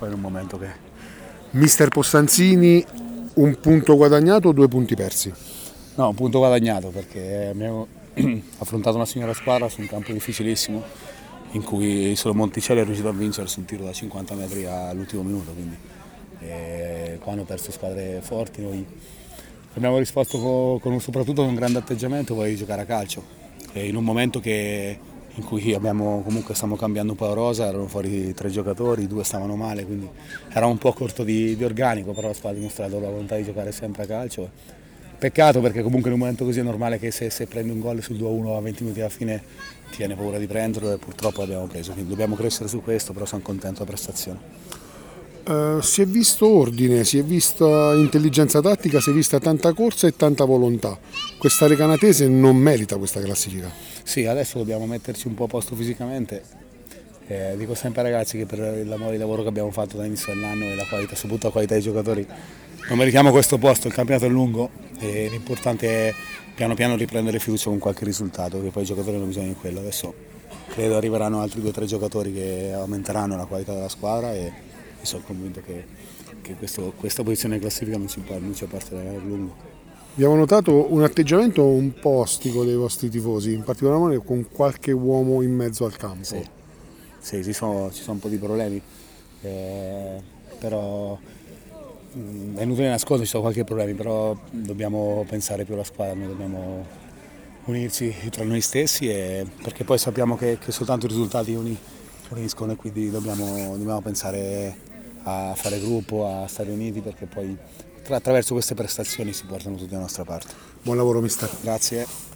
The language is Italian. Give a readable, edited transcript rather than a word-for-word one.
poi in un momento che... Mister Postanzini, un punto guadagnato o 2 punti persi? No, un punto guadagnato perché abbiamo affrontato una signora squadra su un campo difficilissimo in cui solo Monticelli è riuscito a vincere su un tiro da 50 metri all'ultimo minuto, quindi qua hanno perso squadre forti, noi abbiamo risposto soprattutto con un grande atteggiamento, poi giocare a calcio e in un momento in cui comunque stiamo cambiando un po' la rosa, erano fuori 3 giocatori, 2 stavano male, quindi era un po' corto di organico, però la squadra ha dimostrato la volontà di giocare sempre a calcio. Peccato perché comunque in un momento così è normale che se prendi un gol sul 2-1 a 20 minuti alla fine ti viene paura di prenderlo e purtroppo l'abbiamo preso, quindi dobbiamo crescere su questo, però sono contento della prestazione. Si è visto ordine, si è vista intelligenza tattica, si è vista tanta corsa e tanta volontà. Questa Recanatese non merita questa classifica. Sì, adesso dobbiamo metterci un po' a posto fisicamente. Dico sempre ai ragazzi che per il lavoro che abbiamo fatto dall'inizio dell'anno e la qualità, soprattutto la qualità dei giocatori, non meritiamo questo posto, il campionato è lungo e l'importante è piano piano riprendere fiducia con qualche risultato, che poi i giocatori hanno bisogno di quello. Adesso credo arriveranno altri 2 o 3 giocatori che aumenteranno la qualità della squadra e sono convinto che questa posizione di classifica non ci apparterà a lungo. Abbiamo notato un atteggiamento un po' ostico dei vostri tifosi, in particolare con qualche uomo in mezzo al campo. Sì, ci sono un po' di problemi, però è inutile nascondere, ci sono qualche problema, però dobbiamo pensare più alla squadra, noi dobbiamo unirci tra noi stessi perché poi sappiamo che soltanto i risultati uniscono e quindi dobbiamo pensare a fare gruppo, a stare uniti perché poi attraverso queste prestazioni si portano tutti dalla nostra parte. Buon lavoro mister. Grazie.